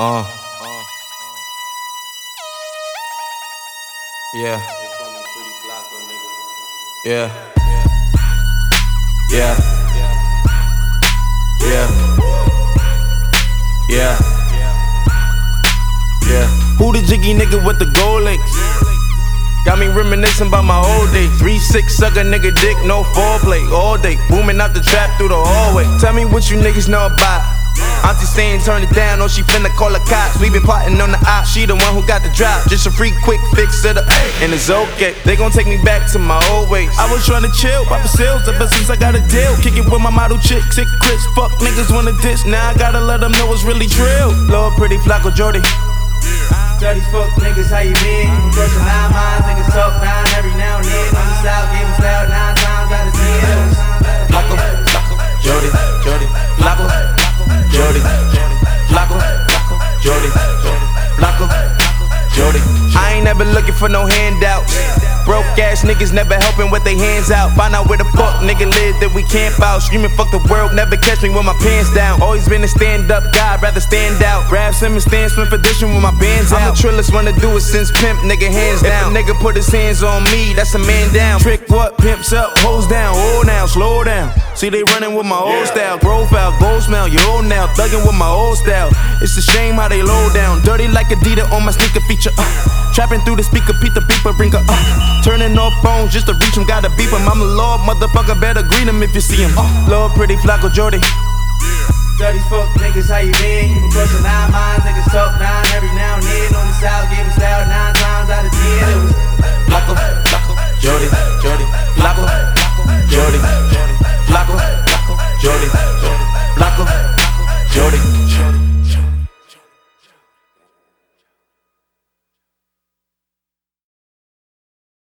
Uh. Yeah. Yeah. Yeah. Yeah. Yeah. Yeah. Who the jiggy nigga with the gold links? Got me reminiscing about my old days. 3-6 sucker nigga dick, no foreplay. All day, booming out the trap through the hallway. Tell me what you niggas know about. Auntie saying turn it down, or she finna call the cops. We been plotting on the op, she the one who got the drop. Just a free quick fix to the and it's okay. They gon' take me back to my old ways. I was tryna chill, pop sales ever since I got a deal. Kick it with my model chick, sick clips. Fuck niggas wanna diss, now I gotta let them know it's really trill. Lord pretty Flacco Jordy. Dirty fuck niggas, how you been? Brushing 9 miles, niggas talk 9 every now and then. On the south, gave us loud 9 times out of 10. Flacco, Jordy, Flacco, Jordy, Flacco, Jordy, Flacco, Jordy. I ain't never looking for no handouts. Broke ass niggas never helping with their hands out. Find out where the fuck nigga live that we camp out. Screaming fuck the world, never catch me with my pants down. Always been a stand up guy, rather stand out. Rap Simmons stand swim for dishing with my bands out. I'm the trillest one to do it since pimp, nigga hands down. If a nigga put his hands on me, that's a man down. Trick what, pimps up, hoes down. Oh now, slow down. See they running with my old style. Profile, gold smell, you old now. Thugging with my old style. It's a shame how they low down. Dirty like Adidas on my sneaker feature. Trapping through the speaker, Pete the beeper, bring her turning off phones just to reach him, gotta beep him. I'm the Lord, motherfucker, better greet him if you see him. Lord pretty Flacco Jordy. Dirty fuck niggas, how you been? You been brushing 9 miles, niggas talk 9 every now and then. On the south, gave us loud 9 times out of 10. It was Flacco, Jordy, Flacco, Jordy, Flacco, Jordy, Flacco, Jordy.